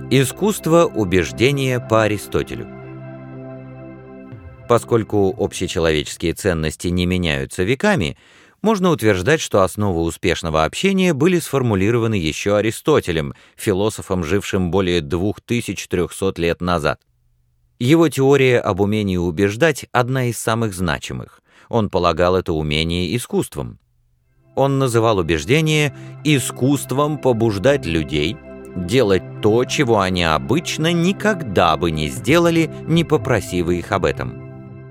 Искусство убеждения по Аристотелю. Поскольку общечеловеческие ценности не меняются веками, можно утверждать, что основы успешного общения были сформулированы еще Аристотелем, философом, жившим более 2300 лет назад. Его теория об умении убеждать одна из самых значимых. Он полагал это умение искусством. Он называл убеждение искусством побуждать людей делать то, чего они обычно никогда бы не сделали, не попросив их об этом.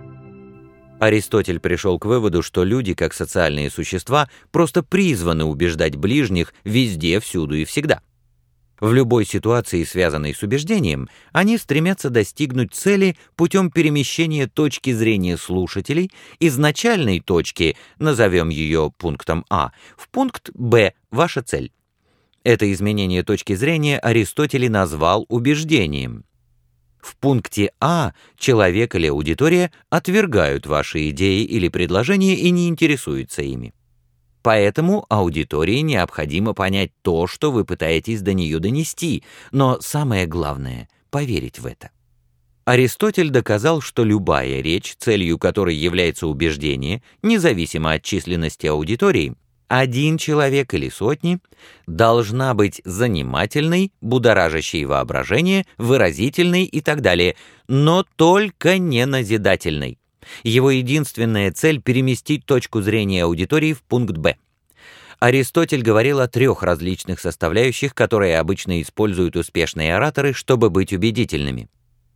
Аристотель пришел к выводу, что люди, как социальные существа, просто призваны убеждать ближних везде, всюду и всегда. В любой ситуации, связанной с убеждением, они стремятся достигнуть цели путем перемещения точки зрения слушателей из начальной точки, назовем ее пунктом А, в пункт Б, ваша цель. Это изменение точки зрения Аристотель и назвал убеждением. В пункте А человек или аудитория отвергают ваши идеи или предложения и не интересуются ими. Поэтому аудитории необходимо понять то, что вы пытаетесь до нее донести, но самое главное — поверить в это. Аристотель доказал, что любая речь, целью которой является убеждение, независимо от численности аудитории, один человек или сотни, должна быть занимательной, будоражащей воображение, выразительной и так далее, но только не назидательной. Его единственная цель — переместить точку зрения аудитории в пункт Б. Аристотель говорил о трех различных составляющих, которые обычно используют успешные ораторы, чтобы быть убедительными.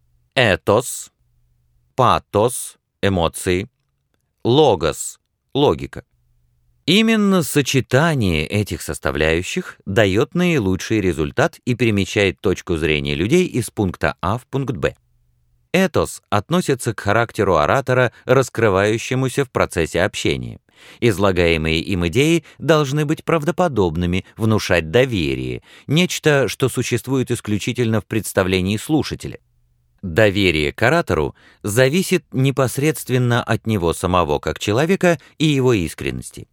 Этос, патос, эмоции, логос, логика. Именно сочетание этих составляющих дает наилучший результат и перемещает точку зрения людей из пункта А в пункт Б. Этос относится к характеру оратора, раскрывающемуся в процессе общения. Излагаемые им идеи должны быть правдоподобными, внушать доверие, нечто, что существует исключительно в представлении слушателя. Доверие к оратору зависит непосредственно от него самого как человека и его искренности.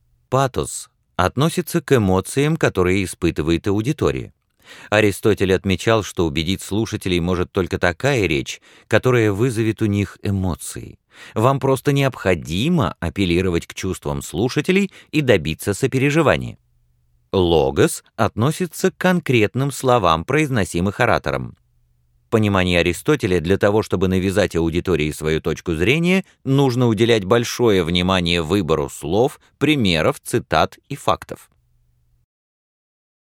Патос относится к эмоциям, которые испытывает аудитория. Аристотель отмечал, что убедить слушателей может только такая речь, которая вызовет у них эмоции. Вам просто необходимо апеллировать к чувствам слушателей и добиться сопереживания. Логос относится к конкретным словам, произносимых оратором. В понимании Аристотеля, для того, чтобы навязать аудитории свою точку зрения, нужно уделять большое внимание выбору слов, примеров, цитат и фактов.